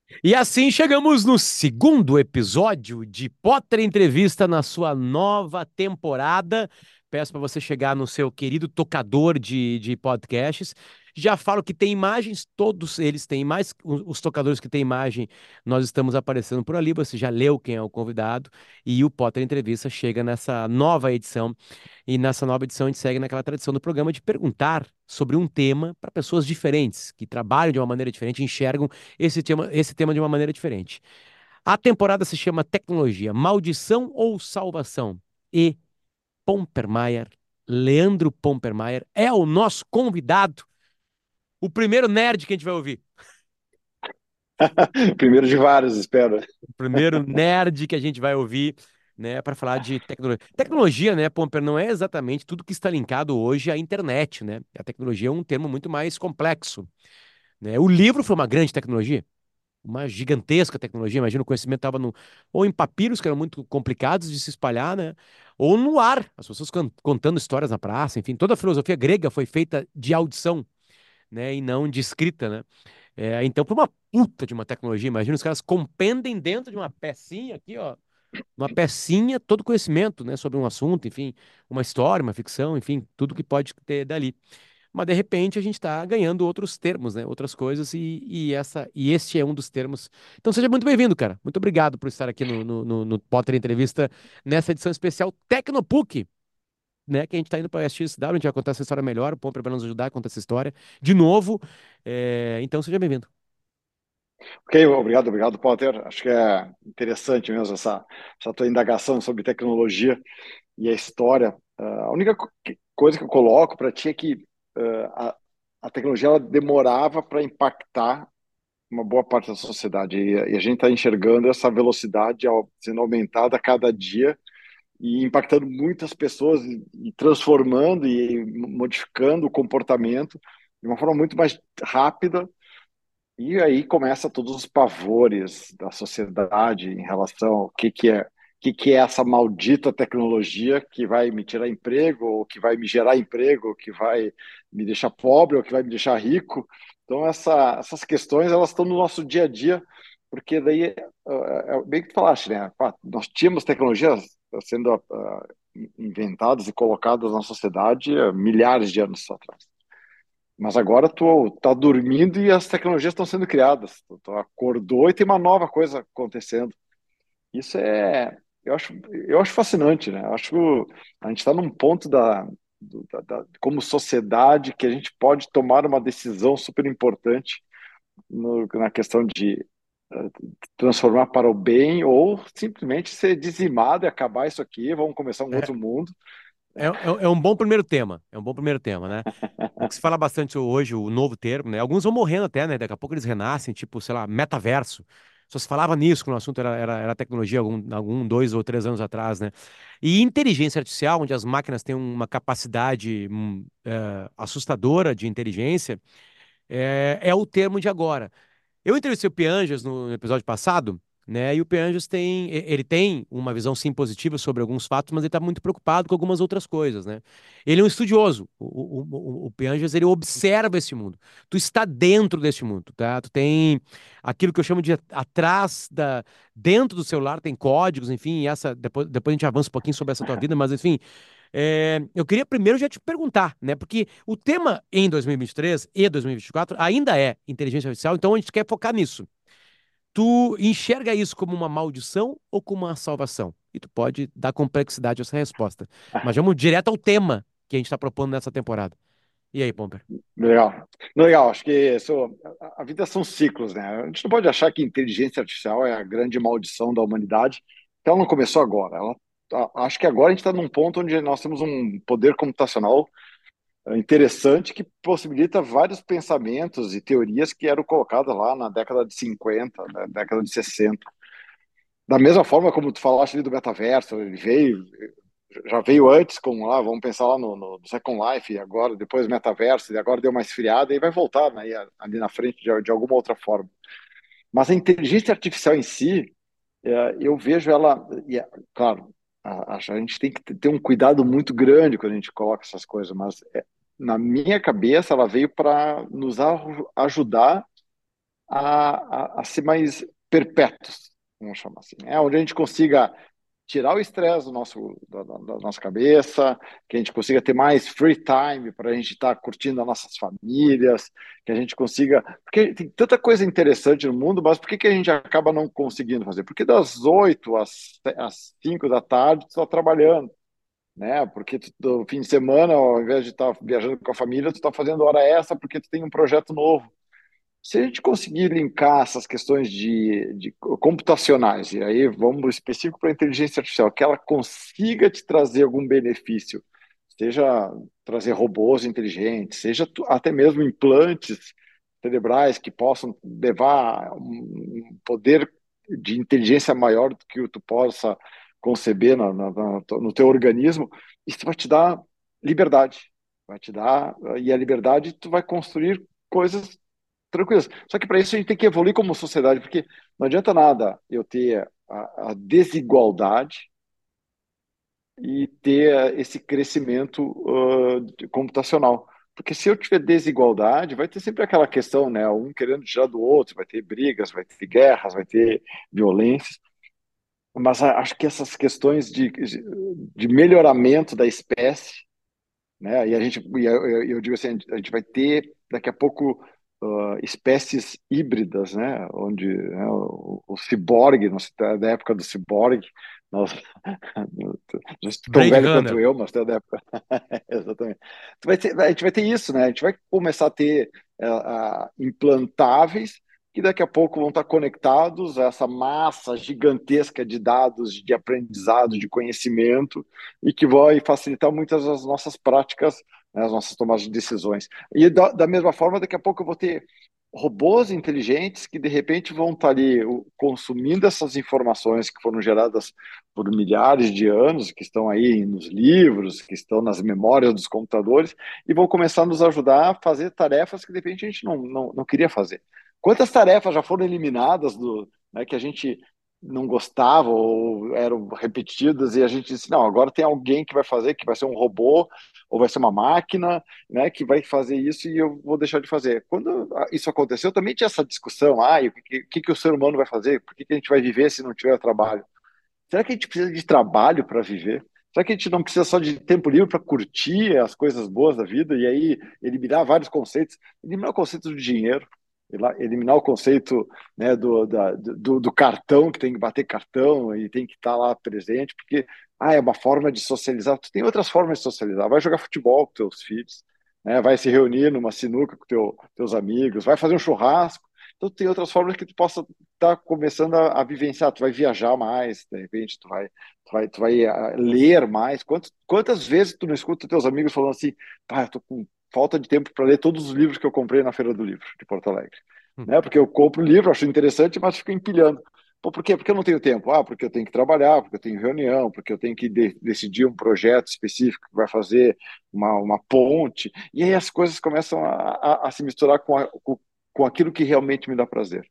E assim chegamos no segundo episódio de Potter Entrevista na sua nova temporada. Peço para você chegar no seu querido tocador de podcasts. Já falo que tem imagens, todos eles têm mais. Os tocadores que têm imagem, nós estamos aparecendo por ali. Você já leu quem é o convidado. E o Potter Entrevista chega nessa nova edição. E nessa nova edição a gente segue naquela tradição do programa de perguntar sobre um tema para pessoas diferentes, que trabalham de uma maneira diferente, enxergam esse tema de uma maneira diferente. A temporada se chama Tecnologia, Maldição ou Salvação? E Pompermayer, Leandro Pompermayer, é o nosso convidado, o primeiro nerd que a gente vai ouvir. Primeiro de vários, espero. O primeiro nerd que a gente vai ouvir, né, para falar de tecnologia. Tecnologia, né, Pomper, não é exatamente tudo que está linkado hoje à internet, né? A tecnologia é um termo muito mais complexo, né? O livro foi uma grande tecnologia, uma gigantesca tecnologia. Imagina, o conhecimento estava no, ou em papiros que eram muito complicados de se espalhar, né? Ou no ar, as pessoas contando histórias na praça, enfim, toda a filosofia grega foi feita de audição, né? E não de escrita, né? Então, foi uma puta de uma tecnologia. Imagina, os caras compendem dentro de uma pecinha aqui, ó, uma pecinha, todo conhecimento, né, sobre um assunto, enfim, uma história, uma ficção, enfim, tudo que pode ter dali. Mas de repente a gente está ganhando outros termos, né? Outras coisas, e este é um dos termos. Então seja muito bem-vindo, cara. Muito obrigado por estar aqui no Potter Entrevista nessa edição especial Tecnopuc, né? Que a gente está indo para a SXSW, a gente vai contar essa história melhor, o Pomper vai nos ajudar a contar essa história de novo. Então seja bem-vindo. Ok, obrigado, Potter. Acho que é interessante mesmo essa tua indagação sobre tecnologia e a história. A única coisa que eu coloco para ti é que a tecnologia ela demorava para impactar uma boa parte da sociedade e a gente está enxergando essa velocidade sendo aumentada a cada dia e impactando muitas pessoas e transformando e modificando o comportamento de uma forma muito mais rápida. E aí começa todos os pavores da sociedade em relação ao que é essa maldita tecnologia que vai me tirar emprego, ou que vai me gerar emprego, ou que vai me deixar pobre, ou que vai me deixar rico. Então essas questões elas estão no nosso dia a dia, porque daí é bem que tu falaste, né? Pá, nós tínhamos tecnologias sendo inventadas e colocadas na sociedade há milhares de anos atrás. Mas agora tu tá dormindo e as tecnologias estão sendo criadas. Tu acordou e tem uma nova coisa acontecendo. Isso eu acho fascinante, né? Eu acho que a gente está num ponto como sociedade que a gente pode tomar uma decisão super importante na questão de eh, transformar para o bem ou simplesmente ser dizimado e acabar isso aqui, vamos começar um É, outro mundo. é um bom primeiro tema. É um bom primeiro tema, né? O que se fala bastante hoje, o novo termo, né? Alguns vão morrendo até, né? Daqui a pouco eles renascem, tipo, sei lá, metaverso. Só se falava nisso quando o assunto era tecnologia algum 2 ou 3 anos atrás, né? E inteligência artificial, onde as máquinas têm uma capacidade assustadora de inteligência, é o termo de agora. Eu entrevistei o Pianjas no episódio passado, né? E o Pianjas ele tem uma visão sim positiva sobre alguns fatos, mas ele está muito preocupado com algumas outras coisas, né? Ele é um estudioso. O Pianjas, ele observa esse mundo. Tu está dentro desse mundo, tá? Tu tem aquilo que eu chamo de atrás dentro do celular tem códigos, enfim, e essa depois a gente avança um pouquinho sobre essa tua vida, mas enfim, eu queria primeiro já te perguntar, né? Porque o tema em 2023 e 2024 ainda é inteligência artificial, então a gente quer focar nisso. Tu enxerga isso como uma maldição ou como uma salvação? E tu pode dar complexidade a essa resposta. Mas vamos direto ao tema que a gente está propondo nessa temporada. E aí, Pomper? Legal. Legal, acho que a vida são ciclos, né? A gente não pode achar que inteligência artificial é a grande maldição da humanidade, então ela não começou agora. Acho que agora a gente está num ponto onde nós temos um poder computacional interessante que possibilita vários pensamentos e teorias que eram colocadas lá na década de 50, na década de 60. Da mesma forma como tu falaste ali do metaverso, ele já veio antes com lá, vamos pensar lá no Second Life, e agora, depois Metaverso, e agora deu uma esfriada, e vai voltar, né, ali na frente de alguma outra forma. Mas a inteligência artificial em si, eu vejo ela, claro, a gente tem que ter um cuidado muito grande quando a gente coloca essas coisas, mas na minha cabeça ela veio para nos ajudar a ser mais perpétuos, vamos chamar assim, né? Onde a gente consiga tirar o estresse da nossa cabeça, que a gente consiga ter mais free time para a gente estar curtindo as nossas famílias, que a gente consiga. Porque tem tanta coisa interessante no mundo, mas por que a gente acaba não conseguindo fazer? Porque das 8 às 5 da tarde, tu está trabalhando, né? Porque no fim de semana, ao invés de estar viajando com a família, tu está fazendo hora extra porque tu tem um projeto novo. Se a gente conseguir linkar essas questões de computacionais, e aí vamos específico para a inteligência artificial, que ela consiga te trazer algum benefício, seja trazer robôs inteligentes, seja até mesmo implantes cerebrais que possam levar um poder de inteligência maior do que tu possa conceber no teu organismo, isso vai te dar liberdade, vai te dar, e a liberdade tu vai construir coisas tranquilas. Só que para isso a gente tem que evoluir como sociedade, porque não adianta nada eu ter a desigualdade e ter esse crescimento computacional. Porque se eu tiver desigualdade, vai ter sempre aquela questão, né? Um querendo tirar do outro, vai ter brigas, vai ter guerras, vai ter violências. Mas acho que essas questões de melhoramento da espécie, né? Eu digo assim, a gente vai ter daqui a pouco espécies híbridas, né? Onde né, o ciborgue, não sei, da época do ciborgue, nós, não sei tão Blade velho Runner. quanto eu, mas da época, exatamente. A gente vai ter isso, né? A gente vai começar a ter implantáveis que daqui a pouco vão estar conectados a essa massa gigantesca de dados, de aprendizado, de conhecimento, e que vai facilitar muitas das nossas práticas, né, as nossas tomadas de decisões. E da mesma forma, daqui a pouco eu vou ter robôs inteligentes que de repente vão estar ali consumindo essas informações que foram geradas por milhares de anos, que estão aí nos livros, que estão nas memórias dos computadores, e vão começar a nos ajudar a fazer tarefas que de repente a gente não queria fazer. Quantas tarefas já foram eliminadas né, que a gente não gostava ou eram repetidas e a gente disse, não, agora tem alguém que vai fazer, que vai ser um robô ou vai ser uma máquina, né, que vai fazer isso e eu vou deixar de fazer. Quando isso aconteceu, também tinha essa discussão, o que o ser humano vai fazer? Por que a gente vai viver se não tiver trabalho? Será que a gente precisa de trabalho para viver? Será que a gente não precisa só de tempo livre para curtir as coisas boas da vida e aí eliminar vários conceitos? Eliminar o conceito do dinheiro, eliminar o conceito, né, do cartão, que tem que bater cartão e tem que estar lá presente, porque é uma forma de socializar. Tu tem outras formas de socializar. Vai jogar futebol com teus filhos, né, vai se reunir numa sinuca com teus amigos, vai fazer um churrasco. Então, tem outras formas que tu possa estar começando a vivenciar. Tu vai viajar mais, de repente, tu vai ler mais. Quantas vezes tu não escuta teus amigos falando assim, pá, eu tô com falta de tempo para ler todos os livros que eu comprei na Feira do Livro de Porto Alegre. Hum. Né? Porque eu compro o livro, acho interessante, mas fico empilhando. Pô, por quê? Porque eu não tenho tempo. Porque eu tenho que trabalhar, porque eu tenho reunião, porque eu tenho que decidir um projeto específico que vai fazer uma ponte. E aí as coisas começam a se misturar com aquilo que realmente me dá prazer.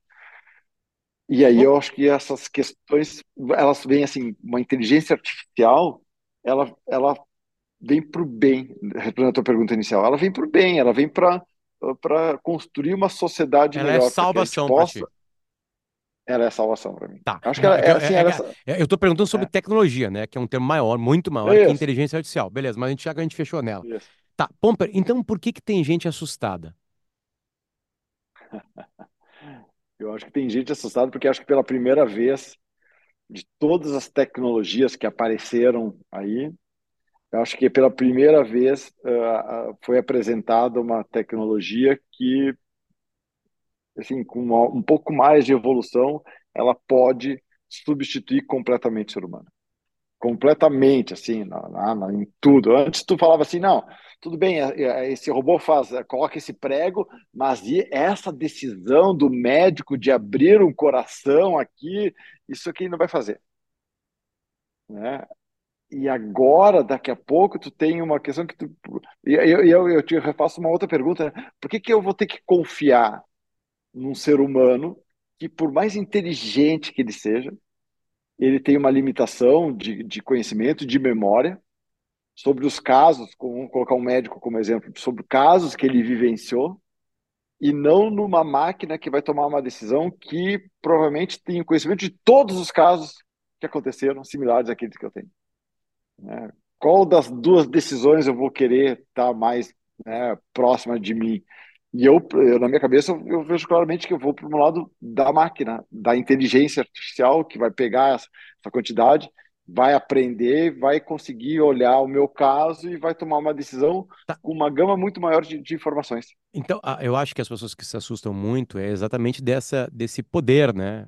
E aí Bom, eu acho que essas questões, elas vêm assim, uma inteligência artificial, ela vem para o bem, respondendo a tua pergunta inicial, ela vem para o bem, ela vem para construir uma sociedade ela é melhor, para que a gente salvação pra possa. ti. Ela é a salvação para mim. Tá. Acho que ela é assim, Eu tô perguntando sobre é, tecnologia, né? Que é um termo maior, muito maior que é isso, inteligência artificial. Beleza, mas já que a gente fechou nela. isso. Tá, Pomper, então por que que tem gente assustada? Eu acho que tem gente assustada porque acho que pela primeira vez de todas as tecnologias que apareceram aí, eu acho que pela primeira vez foi apresentada uma tecnologia que, assim, com um pouco mais de evolução, ela pode substituir completamente o ser humano. Completamente, assim, em tudo. Antes tu falava assim, não, tudo bem, esse robô coloca esse prego, mas e essa decisão do médico de abrir um coração aqui, isso aqui não vai fazer, né? E agora, daqui a pouco, tu tem uma questão que tu. Eu te refaço uma outra pergunta, né? Por que eu vou ter que confiar num ser humano que, por mais inteligente que ele seja, ele tem uma limitação de conhecimento, de memória, sobre os casos, vamos colocar um médico como exemplo, sobre casos que ele vivenciou, e não numa máquina que vai tomar uma decisão que provavelmente tem o conhecimento de todos os casos que aconteceram similares àqueles que eu tenho, né? Qual das duas decisões eu vou querer estar mais, né, próxima de mim? E na minha cabeça, eu vejo claramente que eu vou para o lado da máquina, da inteligência artificial, que vai pegar essa quantidade, vai aprender, vai conseguir olhar o meu caso e vai tomar uma decisão Tá. com uma gama muito maior de informações. Então, eu acho que as pessoas que se assustam muito é exatamente desse poder, né?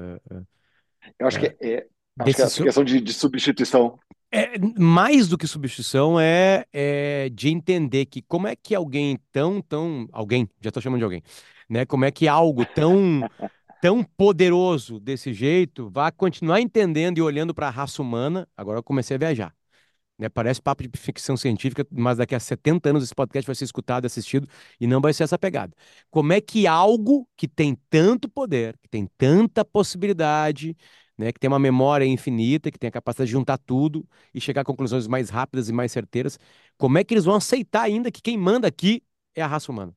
Eu acho que Eh, acho que desse, essa questão de substituição. mais do que substituição é de entender que como é que alguém alguém, já estou chamando de alguém, né? Como é que algo tão poderoso desse jeito vai continuar entendendo e olhando para a raça humana. Agora eu comecei a viajar, né? Parece papo de ficção científica, mas daqui a 70 anos esse podcast vai ser escutado, assistido e não vai ser essa pegada. Como é que algo que tem tanto poder, que tem tanta possibilidade, né, que tem uma memória infinita, que tem a capacidade de juntar tudo e chegar a conclusões mais rápidas e mais certeiras, como é que eles vão aceitar ainda que quem manda aqui é a raça humana?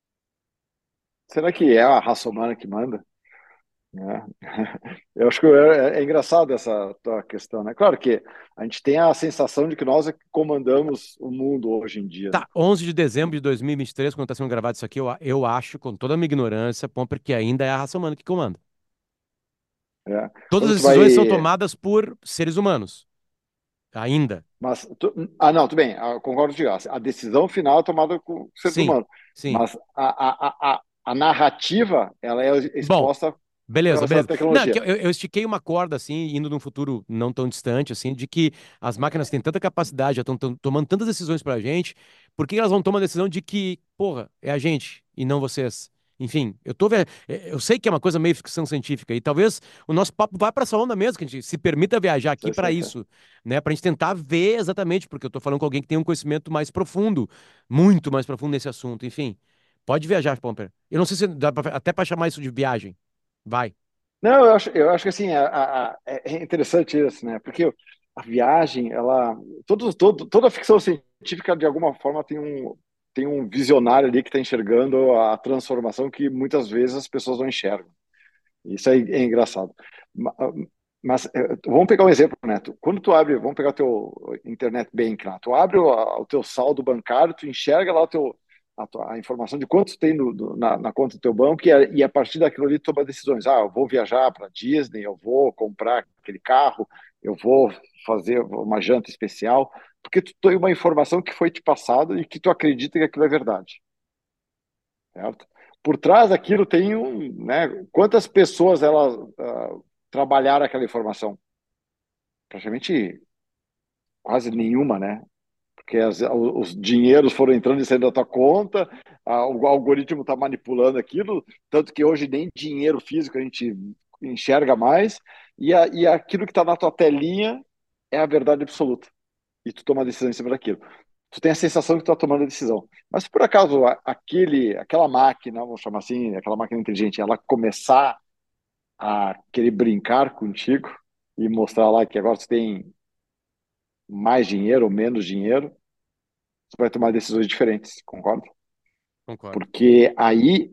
Será que é a raça humana que manda? Né? Eu acho que é engraçado essa tua questão, né? Claro que a gente tem a sensação de que nós é que comandamos o mundo hoje em dia, né? Tá, 11 de dezembro de 2023, quando está sendo gravado isso aqui, eu acho, com toda a minha ignorância, Pomper, que ainda é a raça humana que comanda. É. Todas Quando as tu decisões são vai, tomadas por seres humanos, ainda. não, tudo bem, concordo contigo. A decisão final é tomada com seres Sim, humanos, sim. mas a narrativa ela é Bom, exposta com beleza, relação à beleza. Não, é que tecnologia. eu estiquei uma corda, assim, indo num futuro não tão distante, assim, de que as máquinas têm tanta capacidade, já estão tomando tantas decisões pra gente, por que elas vão tomar a decisão de que, porra, é a gente e não vocês? Enfim, eu sei que é uma coisa meio ficção científica e talvez o nosso papo vá pra essa onda mesmo, que a gente se permita viajar aqui Sei, pra sei, sei. isso, né? Pra gente tentar ver exatamente, porque eu tô falando com alguém que tem um conhecimento mais profundo, muito mais profundo nesse assunto, enfim. Pode viajar, Pomper. Eu não sei se dá até pra chamar isso de viagem. Vai. Não, eu acho que assim, é interessante isso, né? Porque a viagem, ela. Toda a ficção científica, de alguma forma, tem um visionário ali que está enxergando a transformação que muitas vezes as pessoas não enxergam. Isso é engraçado. Mas vamos pegar um exemplo, né? Quando tu abre, vamos pegar o teu internet bank lá, tu abre o teu saldo bancário, tu enxerga lá a informação de quanto tu tem na conta do teu banco e a partir daquilo ali tu toma decisões. Ah, eu vou viajar para Disney, eu vou comprar aquele carro, eu vou fazer uma janta especial, porque tu tem uma informação que foi te passada e que tu acredita que aquilo é verdade, certo? Por trás daquilo tem né, quantas pessoas elas trabalharam aquela informação? Praticamente quase nenhuma, né? Porque os dinheiros foram entrando e saindo da tua conta, o algoritmo está manipulando aquilo, tanto que hoje nem dinheiro físico a gente enxerga mais, e aquilo que está na tua telinha é a verdade absoluta. E tu toma a decisão em cima daquilo. Tu tem a sensação que tu está tomando a decisão. Mas se por acaso aquela máquina, vamos chamar assim, aquela máquina inteligente, ela começar a querer brincar contigo e mostrar lá que agora tu tem mais dinheiro ou menos dinheiro, você vai tomar decisões diferentes, concorda? Concordo. Porque aí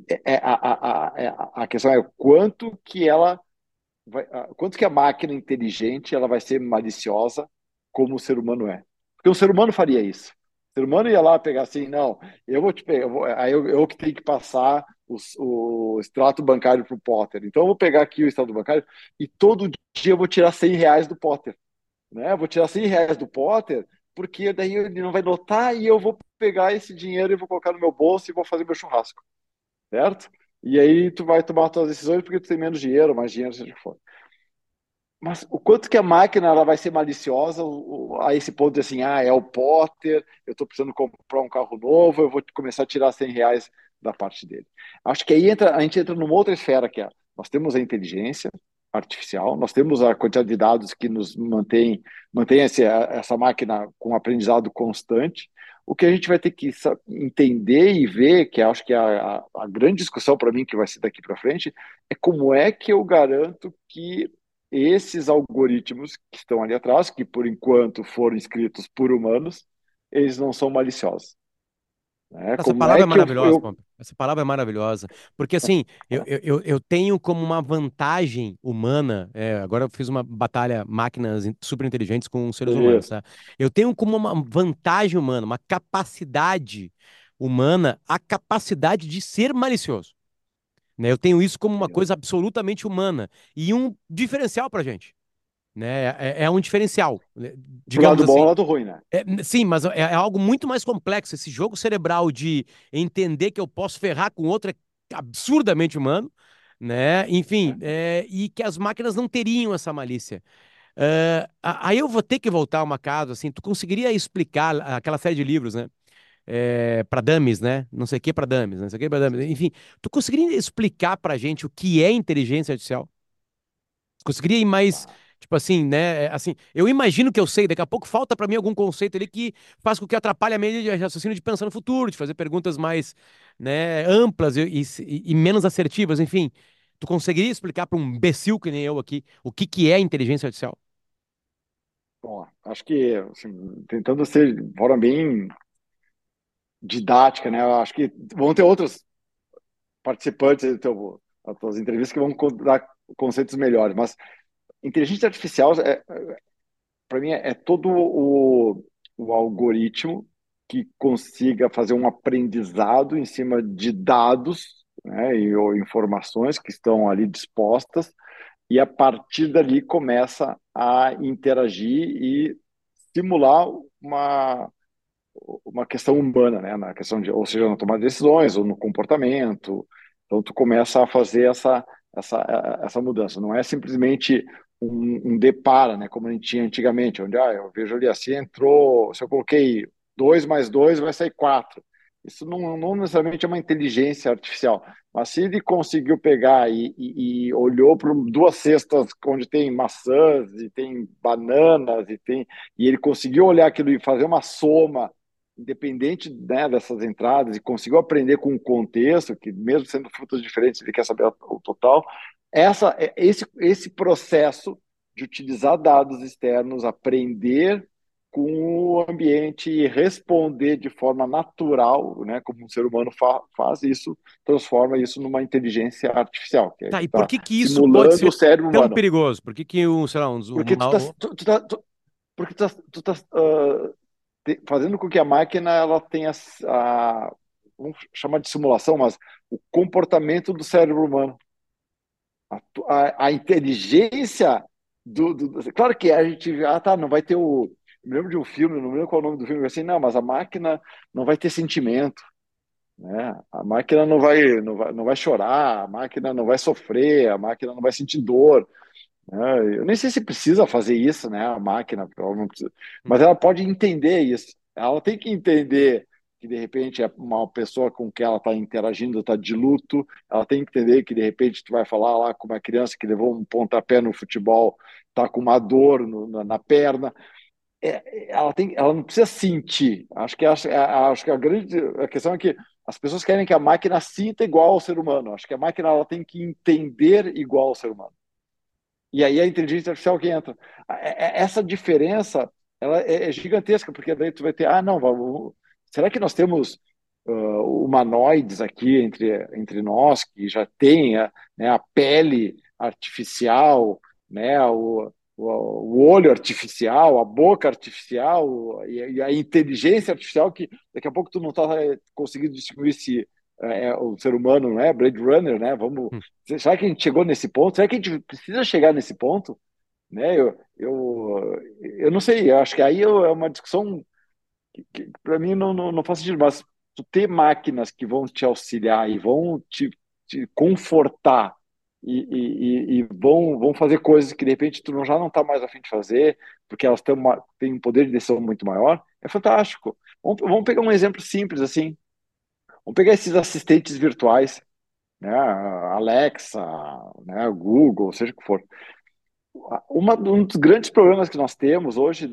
a questão é o quanto que quanto que a máquina inteligente ela vai ser maliciosa como o ser humano é. Porque o ser humano faria isso. O ser humano ia lá pegar assim, não, eu vou te pegar, aí eu que tenho que passar o extrato bancário para o Potter. Então eu vou pegar aqui o extrato bancário e todo dia eu vou tirar R$ 100 do Potter, né? Eu vou tirar R$ 100 do Potter, porque daí ele não vai notar e eu vou pegar esse dinheiro e vou colocar no meu bolso e vou fazer meu churrasco, certo? E aí tu vai tomar as tuas decisões porque tu tem menos dinheiro, mais dinheiro, seja o que for. Mas o quanto que a máquina ela vai ser maliciosa a esse ponto de assim, ah, é o Potter, eu estou precisando comprar um carro novo, eu vou começar a tirar R$ 100 da parte dele. Acho que aí a gente entra numa outra esfera que é, nós temos a inteligência artificial, nós temos a quantidade de dados que nos mantém essa máquina com aprendizado constante. O que a gente vai ter que entender e ver, que acho que é a grande discussão para mim que vai ser daqui para frente, é como é que eu garanto que esses algoritmos que estão ali atrás, que por enquanto foram escritos por humanos, eles não são maliciosos. né? Essa Como palavra é é que maravilhosa, Pomper. Essa palavra é maravilhosa. Porque, assim, eu tenho como uma vantagem humana. Agora eu fiz uma batalha máquinas super inteligentes com seres humanos, isso, tá? Eu tenho como uma vantagem humana, uma capacidade humana, a capacidade de ser malicioso, né? Eu tenho isso como uma coisa absolutamente humana e um diferencial pra gente, né? É um diferencial, né? do Digamos lado bom e assim. do lado ruim, né? Sim, mas é algo muito mais complexo. Esse jogo cerebral de entender que eu posso ferrar com o outro é absurdamente humano, né? Enfim, e que as máquinas não teriam essa malícia. Aí eu vou ter que voltar a uma casa, assim, tu conseguiria explicar aquela série de livros, né? Para dummies, né? Não sei o que para dummies, não sei o que para dummies. Enfim, tu conseguiria explicar pra gente o que é inteligência artificial? Conseguiria ir mais, Tá. tipo assim, né? Assim, eu imagino que eu sei, daqui a pouco falta pra mim algum conceito ali que faz com que atrapalhe a minha linha de raciocínio de pensar no futuro, de fazer perguntas mais, né, amplas e menos assertivas, enfim. Tu conseguiria explicar para um imbecil que nem eu aqui o que que é inteligência artificial? Bom, acho que, assim, tentando ser de forma bem didática, né? Eu acho que vão ter outros participantes das tuas entrevistas que vão dar conceitos melhores, mas inteligência artificial, para mim, é todo o algoritmo que consiga fazer um aprendizado em cima de dados, né, ou informações que estão ali dispostas, e a partir dali começa a interagir e simular uma questão humana, né, na questão de, ou seja, na tomada de decisões ou no comportamento. Então, tu começa a fazer essa mudança. Não é simplesmente um depara, né, como a gente tinha antigamente, onde eu vejo ali assim, entrou, se eu coloquei 2 mais 2 vai sair 4. Isso não necessariamente é uma inteligência artificial, mas se ele conseguiu pegar e olhou para duas cestas onde tem maçãs e tem bananas e ele conseguiu olhar aquilo e fazer uma soma independente, né, dessas entradas, e conseguiu aprender com o contexto, que mesmo sendo frutas diferentes, ele quer saber o total. Esse processo de utilizar dados externos, aprender com o ambiente e responder de forma natural, né, como um ser humano faz isso, transforma isso numa inteligência artificial, que aí Tá, tu e por está que que isso pode simulando o ser cérebro tão humano. perigoso? Por que que sei lá, Porque porque tu tá, fazendo com que a máquina ela tenha vamos chamar de simulação, mas o comportamento do cérebro humano, a inteligência claro que a gente, tá, não vai ter eu me lembro de um filme, não me lembro qual é o nome do filme, assim, não, mas a máquina não vai ter sentimento, né? A máquina não vai chorar, a máquina não vai sofrer, a máquina não vai sentir dor, né? Eu nem sei se precisa fazer isso, né? A máquina, ela não precisa, mas ela pode entender isso. Ela tem que entender que de repente é uma pessoa com quem ela está interagindo está de luto. Ela tem que entender que de repente tu vai falar lá com uma criança que levou um pontapé no futebol, está com uma dor na perna. Ela não precisa sentir. Acho que a questão é que as pessoas querem que a máquina sinta igual ao ser humano. Acho que a máquina ela tem que entender igual ao ser humano. E aí a inteligência artificial que entra. Essa diferença ela é gigantesca, porque daí tu vai ter, não, será que nós temos humanoides aqui entre nós que já tem né, a pele artificial, né, o olho artificial, a boca artificial e a inteligência artificial que daqui a pouco tu não está conseguindo distinguir se o ser humano, não é Blade Runner, né? Vamos, será que a gente chegou nesse ponto? Será que a gente precisa chegar nesse ponto? Né? Eu não sei, eu acho que aí é uma discussão que para mim não faz sentido, mas tu ter máquinas que vão te auxiliar e vão te confortar e vão fazer coisas que de repente tu já não está mais a fim de fazer, porque elas têm um poder de decisão muito maior, é fantástico. Vamos pegar um exemplo simples assim. Vamos pegar esses assistentes virtuais, né? Alexa, né? Google, seja o que for. Um dos grandes problemas que nós temos hoje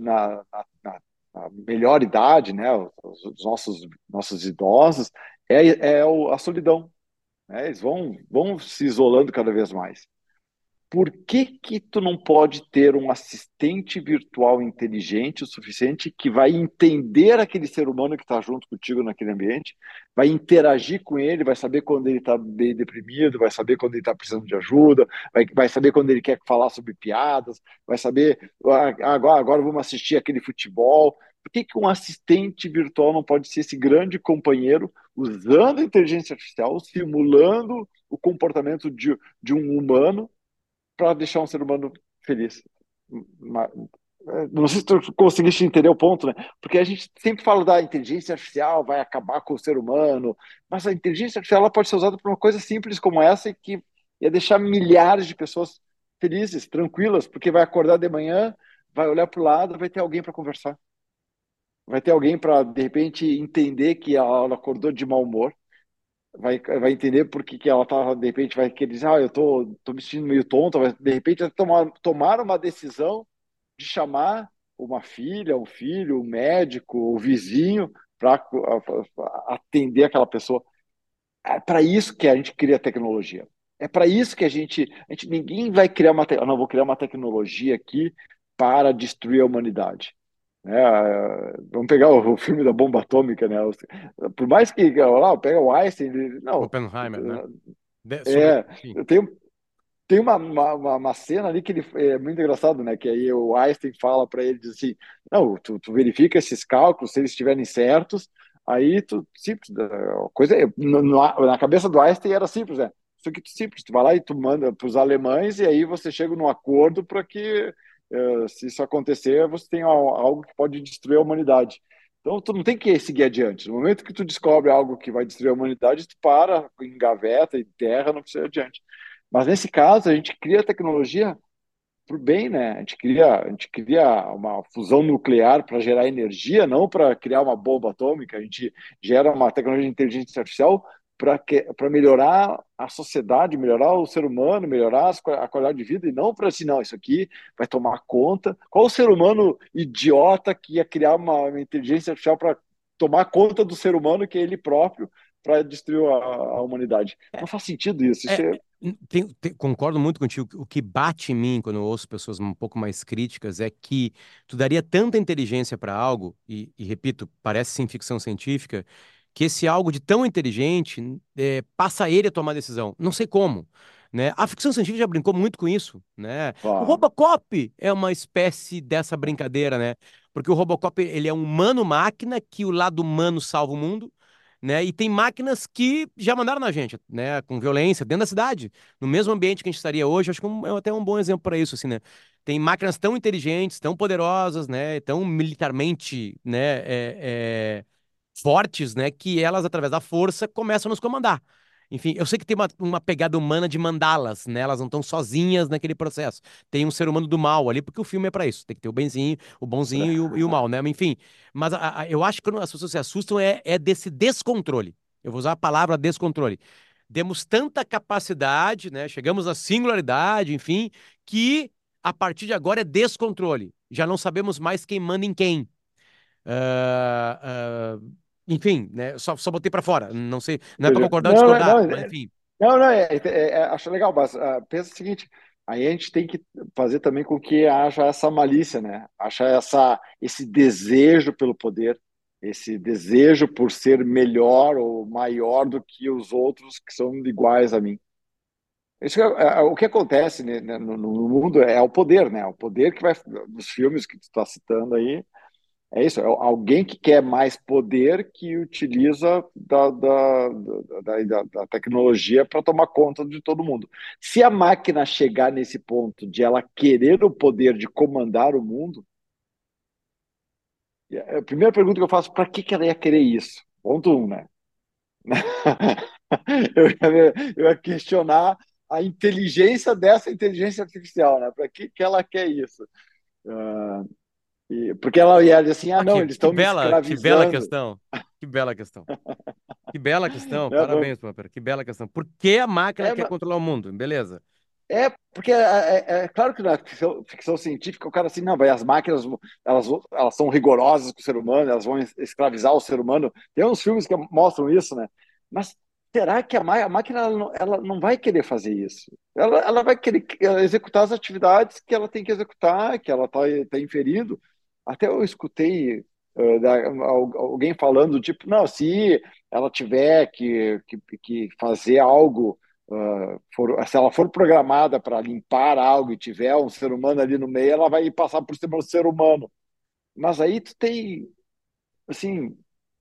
na melhor idade, né? Os nossos idosos, a solidão, né? Eles vão se isolando cada vez mais. por que que tu não pode ter um assistente virtual inteligente o suficiente que vai entender aquele ser humano que está junto contigo naquele ambiente, vai interagir com ele, vai saber quando ele está bem deprimido, vai saber quando ele está precisando de ajuda, vai saber quando ele quer falar sobre piadas, vai saber agora vamos assistir aquele futebol. Por que que um assistente virtual não pode ser esse grande companheiro usando a inteligência artificial, simulando o comportamento de um humano para deixar um ser humano feliz? Não sei se tu conseguiste entender o ponto, né? Porque a gente sempre fala da inteligência artificial vai acabar com o ser humano, mas a inteligência artificial ela pode ser usada para uma coisa simples como essa e que ia deixar milhares de pessoas felizes, tranquilas, porque vai acordar de manhã, vai olhar para o lado, vai ter alguém para conversar, vai ter alguém para de repente entender que ela acordou de mau humor, vai entender por que que ela tá, de repente vai querer dizer, eu tô me sentindo meio tonta, de repente vai tomar uma decisão de chamar uma filha, um filho, um médico, o vizinho para atender aquela pessoa. É para isso que a gente cria tecnologia. É para isso que ninguém vai criar não, vou criar uma tecnologia aqui para destruir a humanidade. Vamos pegar o filme da bomba atômica, né? Por mais que lá, pega o Einstein, não, Oppenheimer, né? Sobre, é, enfim, tem uma cena ali que ele é muito engraçado, né? Que aí o Einstein fala para ele, diz assim, não, tu verifica esses cálculos, se eles estiverem certos, aí tu simples, a coisa na cabeça do Einstein era simples, né? Isso aqui simples, tu vai lá e tu manda para os alemães e aí você chega num acordo para que se isso acontecer, você tem algo que pode destruir a humanidade. Então, tu não tem que seguir adiante. No momento que tu descobre algo que vai destruir a humanidade, tu para, engaveta, enterra, não precisa ir adiante. Mas nesse caso, a gente cria tecnologia para o bem, né? A gente cria uma fusão nuclear para gerar energia, não para criar uma bomba atômica. A gente gera uma tecnologia de inteligência artificial para melhorar a sociedade, melhorar o ser humano, melhorar a qualidade de vida, e não para assim, não, isso aqui vai tomar conta. Qual o ser humano idiota que ia criar uma inteligência artificial para tomar conta do ser humano, que é ele próprio, para destruir a humanidade? Não faz sentido isso. Isso é, é. é, concordo muito contigo. O que bate em mim quando eu ouço pessoas um pouco mais críticas é que tu daria tanta inteligência para algo, e repito, parece sim ficção científica, que esse algo de tão inteligente passa ele a tomar decisão. Não sei como. Né? A ficção científica já brincou muito com isso, né? O Claro. Robocop é uma espécie dessa brincadeira, né? Porque o Robocop, ele é um humano-máquina que o lado humano salva o mundo, né? E tem máquinas que já mandaram na gente, né? Com violência, dentro da cidade, no mesmo ambiente que a gente estaria hoje. Acho que é até um bom exemplo para isso, assim, né? Tem máquinas tão inteligentes, tão poderosas, né? Tão militarmente, né? Fortes, né? Que elas, através da força, começam a nos comandar. Enfim, eu sei que tem uma pegada humana de mandá-las, né? Elas não estão sozinhas naquele processo. Tem um ser humano do mal ali, porque o filme é para isso. Tem que ter o benzinho, o bonzinho e o mal, né? Enfim, mas eu acho que quando as pessoas se assustam é desse descontrole. Eu vou usar a palavra descontrole. Demos tanta capacidade, né? Chegamos à singularidade, enfim, que a partir de agora é descontrole. Já não sabemos mais quem manda em quem. Ah, ah, enfim, né? Só botei para fora. Não sei, não é para Entendi. concordar ou Não, discordar, não, mas enfim. não, acho legal, mas pensa o seguinte, aí a gente tem que fazer também com que haja essa malícia, né? Haja esse desejo pelo poder, esse desejo por ser melhor ou maior do que os outros que são iguais a mim. O que acontece, né, no mundo é o poder, né? O poder que vai, nos filmes que tu está citando aí, é isso, é alguém que quer mais poder que utiliza da tecnologia para tomar conta de todo mundo. Se a máquina chegar nesse ponto de ela querer o poder de comandar o mundo, a primeira pergunta que eu faço, para que ela ia querer isso? Ponto um, né? Eu ia questionar a inteligência dessa inteligência artificial, né? Para que ela quer isso? Ah, porque ela ia dizer assim, Ah, não, que, eles que estão me bela, que bela escravizando. questão. Que bela questão. Que bela questão. Né? Parabéns, Popper. Que bela questão. Por que a máquina É, quer controlar o mundo? Beleza. porque é claro que na ficção científica o cara assim, não, vai, as máquinas elas são rigorosas com o ser humano, elas vão escravizar o ser humano. Tem uns filmes que mostram isso, né? Mas será que a máquina ela não vai querer fazer isso? Ela vai querer executar as atividades que ela tem que executar, que ela tá inferindo. Até eu escutei alguém falando, tipo, não, se ela tiver que fazer algo, se ela for programada para limpar algo e tiver um ser humano ali no meio, ela vai passar por cima do ser humano. Mas aí tu tem, assim,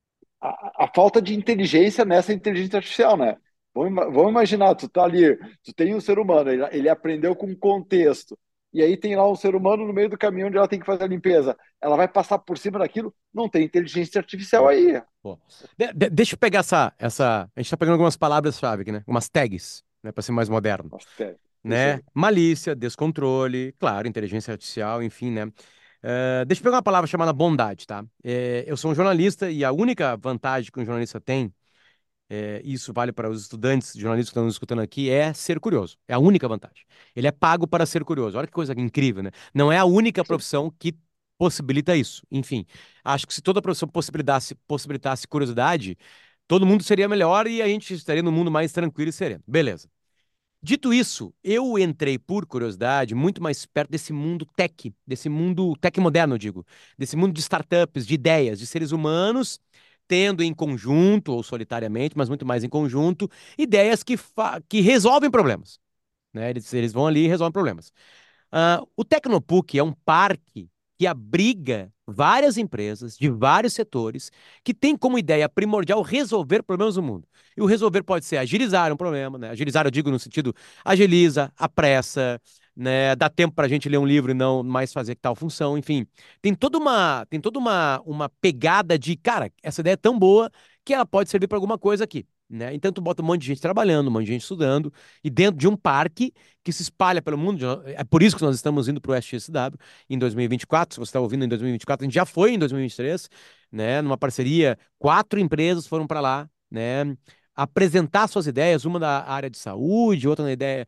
a falta de inteligência nessa inteligência artificial, né? Vamos imaginar, tu tá ali, tu tem um ser humano, ele aprendeu com um contexto, e aí tem lá um ser humano no meio do caminho onde ela tem que fazer a limpeza. Ela vai passar por cima daquilo? Não tem inteligência artificial Pô, aí. pô. Deixa eu pegar essa. A gente tá pegando algumas palavras-chave aqui, né? Umas tags, né? Pra ser mais moderno. Nossa, isso Né? aí. Malícia, descontrole, claro, inteligência artificial, enfim, né? Deixa eu pegar uma palavra chamada bondade, tá? Eu sou um jornalista e a única vantagem que um jornalista tem, isso vale para os estudantes, jornalistas que estão nos escutando aqui, é ser curioso. É a única vantagem. Ele é pago para ser curioso. Olha que coisa incrível, né? Não é a única Sim. profissão que possibilita isso. Enfim, acho que se toda profissão possibilitasse curiosidade, todo mundo seria melhor e a gente estaria num mundo mais tranquilo e sereno. Beleza. Dito isso, eu entrei por curiosidade muito mais perto desse mundo tech moderno, eu digo, desse mundo de startups, de ideias, de seres humanos tendo em conjunto ou solitariamente, mas muito mais em conjunto, ideias que resolvem problemas, né? Eles vão ali e resolvem problemas. O Tecnopuc é um parque que abriga várias empresas de vários setores que tem como ideia primordial resolver problemas do mundo. E o resolver pode ser agilizar um problema, né? Agilizar, eu digo no sentido agiliza, apressa, né? Dá tempo para a gente ler um livro e não mais fazer tal função, enfim. Tem toda uma pegada de, cara, essa ideia é tão boa que ela pode servir para alguma coisa aqui. Né? Então tu bota um monte de gente trabalhando, um monte de gente estudando, e dentro de um parque que se espalha pelo mundo. É por isso que nós estamos indo para o SXSW em 2024. Se você está ouvindo em 2024, a gente já foi em 2023, né? Numa parceria, 4 empresas foram para lá, né? Apresentar suas ideias, uma na área de saúde, outra na ideia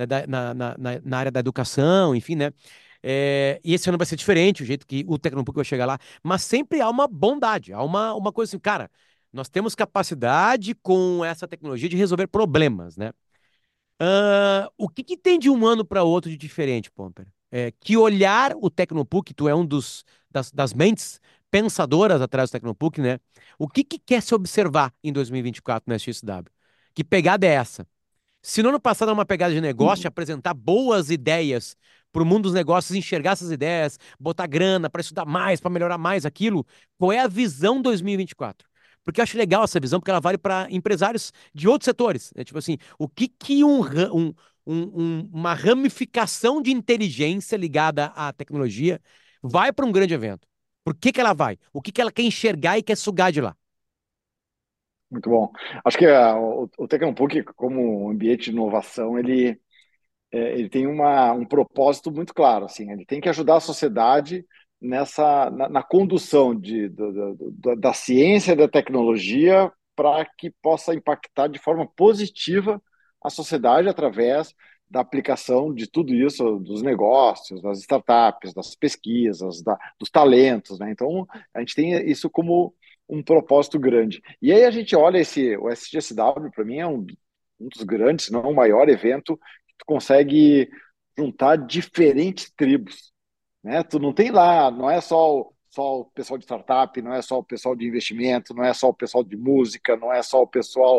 na área da educação, enfim, né? E esse ano vai ser diferente, o jeito que o Tecnopuc vai chegar lá, mas sempre há uma bondade, há uma coisa assim, cara, nós temos capacidade com essa tecnologia de resolver problemas, né? O que que tem de um ano para outro de diferente, Pomper? Que olhar o Tecnopuc, tu é um das mentes pensadoras atrás do Tecnopuc, né? O que que quer se observar em 2024 no SXW? Que pegada é essa? Se no ano passado era uma pegada de negócio, Uhum. apresentar boas ideias para o mundo dos negócios, enxergar essas ideias, botar grana para estudar mais, para melhorar mais aquilo, qual é a visão 2024? Porque eu acho legal essa visão, porque ela vale para empresários de outros setores. Né? Tipo assim, o que que uma ramificação de inteligência ligada à tecnologia vai para um grande evento? Por que que ela vai? O que que ela quer enxergar e quer sugar de lá? Muito bom. Acho que o Tecnopuc, como um ambiente de inovação, ele tem um propósito muito claro, assim, ele tem que ajudar a sociedade na condução da ciência e da tecnologia para que possa impactar de forma positiva a sociedade através da aplicação de tudo isso, dos negócios, das startups, das pesquisas, dos talentos, né? Então, a gente tem isso como um propósito grande. E aí a gente olha o SGSW, para mim, é um dos grandes, se não o maior evento tu consegue juntar diferentes tribos, né? Tu não tem lá, não é só o pessoal de startup, não é só o pessoal de investimento, não é só o pessoal de música, não é só o pessoal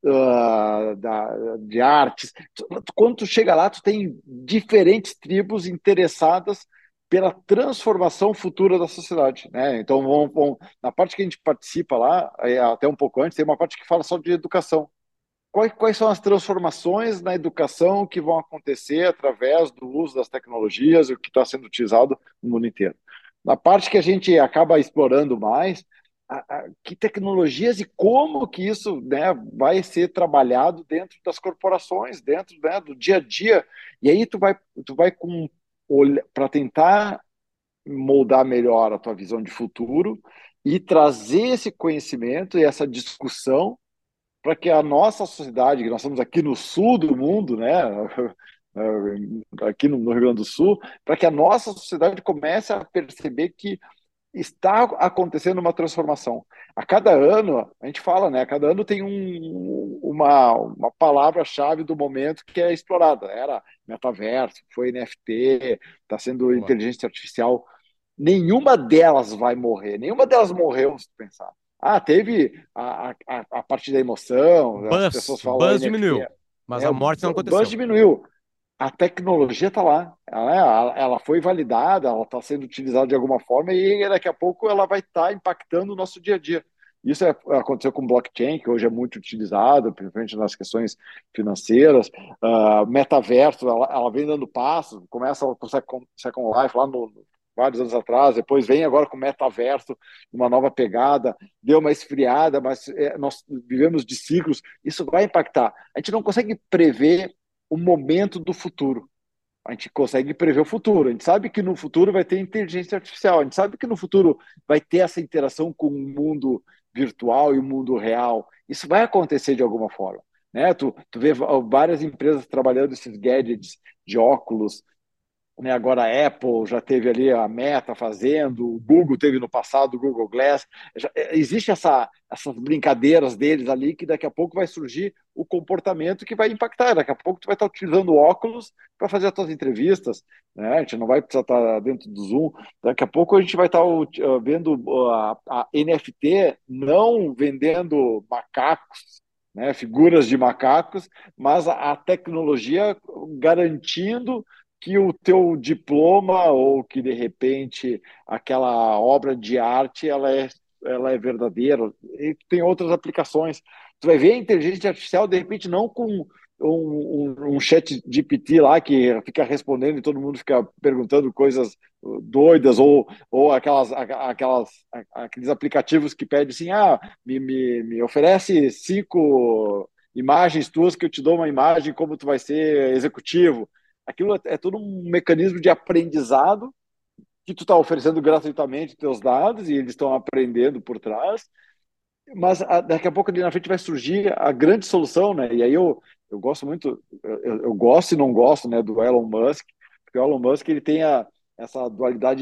de artes. Quando tu chega lá, tu tem diferentes tribos interessadas pela transformação futura da sociedade, né? Então, na parte que a gente participa lá, até um pouco antes, tem uma parte que fala só de educação. Quais são as transformações na educação que vão acontecer através do uso das tecnologias, o que está sendo utilizado no mundo inteiro? Na parte que a gente acaba explorando mais, que tecnologias e como que isso, né, vai ser trabalhado dentro das corporações, dentro, né, do dia a dia. E aí tu vai para tentar moldar melhor a tua visão de futuro e trazer esse conhecimento e essa discussão para que a nossa sociedade, que nós estamos aqui no sul do mundo, né, aqui no Rio Grande do Sul, para que a nossa sociedade comece a perceber que está acontecendo uma transformação. A cada ano, a gente fala, né? A cada ano tem uma palavra-chave do momento que é explorada. Era metaverso, foi NFT, está sendo Boa. inteligência artificial. Nenhuma delas vai morrer, nenhuma delas morreu, se tu pensar. Ah, teve a parte da emoção, as pessoas O falam buzz NFT. diminuiu, mas É, a o morte não buzz aconteceu. diminuiu, a tecnologia está lá, ela foi validada, ela está sendo utilizada de alguma forma e daqui a pouco ela vai estar impactando o nosso dia a dia. Isso aconteceu com blockchain, que hoje é muito utilizado, principalmente nas questões financeiras. Metaverso, ela vem dando passos, começa com o Second Life lá vários anos atrás, depois vem agora com metaverso, uma nova pegada, deu uma esfriada, mas nós vivemos de ciclos, isso vai impactar. A gente não consegue prever o momento do futuro. A gente consegue prever o futuro. A gente sabe que no futuro vai ter inteligência artificial. A gente sabe que no futuro vai ter essa interação com o mundo virtual e o mundo real. Isso vai acontecer de alguma forma. Né? Tu vê várias empresas trabalhando esses gadgets de óculos, né? Agora a Apple já teve ali a Meta fazendo, o Google teve no passado o Google Glass. Existe essas brincadeiras deles ali que daqui a pouco vai surgir o comportamento que vai impactar. Daqui a pouco tu vai estar utilizando óculos para fazer as tuas entrevistas, né? A gente não vai precisar estar dentro do Zoom. Daqui a pouco a gente vai estar vendo a NFT não vendendo macacos, né, figuras de macacos, mas a tecnologia garantindo que o teu diploma ou que de repente aquela obra de arte ela é verdadeira. E tem outras aplicações. Tu vai ver a inteligência artificial de repente não com um chat GPT lá que fica respondendo e todo mundo fica perguntando coisas doidas ou aqueles aplicativos que pedem assim, me oferece 5 imagens tuas que eu te dou uma imagem como tu vai ser executivo. Aquilo é todo um mecanismo de aprendizado que tu está oferecendo gratuitamente teus dados e eles estão aprendendo por trás, mas daqui a pouco ali na frente vai surgir a grande solução, né? E aí eu gosto muito, eu gosto e não gosto, né, do Elon Musk, porque o Elon Musk ele tem essa dualidade